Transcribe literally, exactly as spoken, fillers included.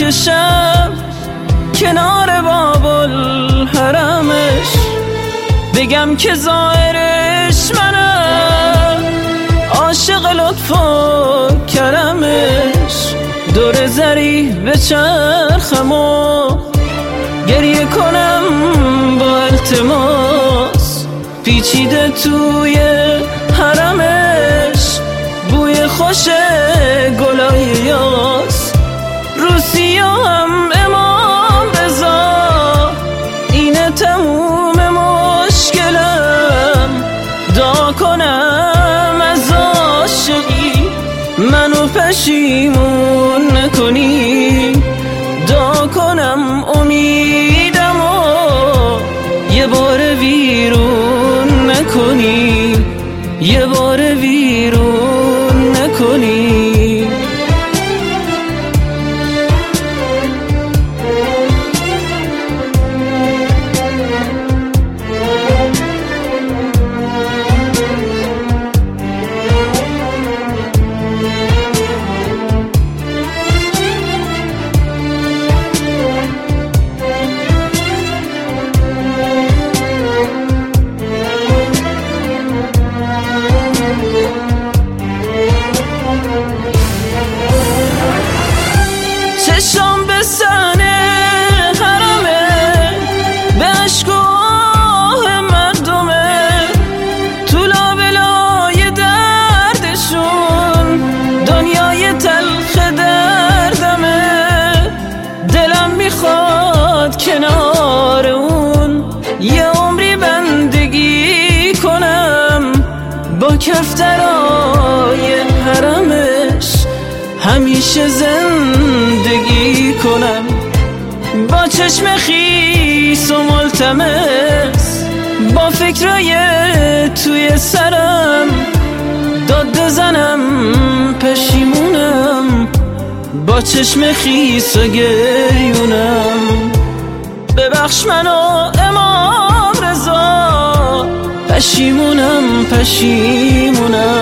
بشم کنار باب الحرمش، بگم که زائرش منم، عاشق لطف و کرمش. دور زریح بچرخم و گریه کنم با التماس، پیچیده توی حرمش بوی خوش گلای یاس. روسیا هم امام رضا اینه تموم مشکلم، دعا کنم از عاشقی منو پشیمون نکنی، دعا کنم امیدم و یه بار ویرون نکنی، یه بار ویرون نکنی. چشم به صحنه حرمه، به عشق و آه مردمه، تو لابلای دردشون دنیای تلخ دردمه. دلم میخواد کنار اون یه عمری بندگی کنم، با کفترای حرمش همیشه زندگی کنم، با چشم خیس و ملتمس، با فکرای توی سرم داد بزنم پشیمونم، با چشم خیس و گریونم. ببخش منو امام رضا، پشیمونم پشیمونم.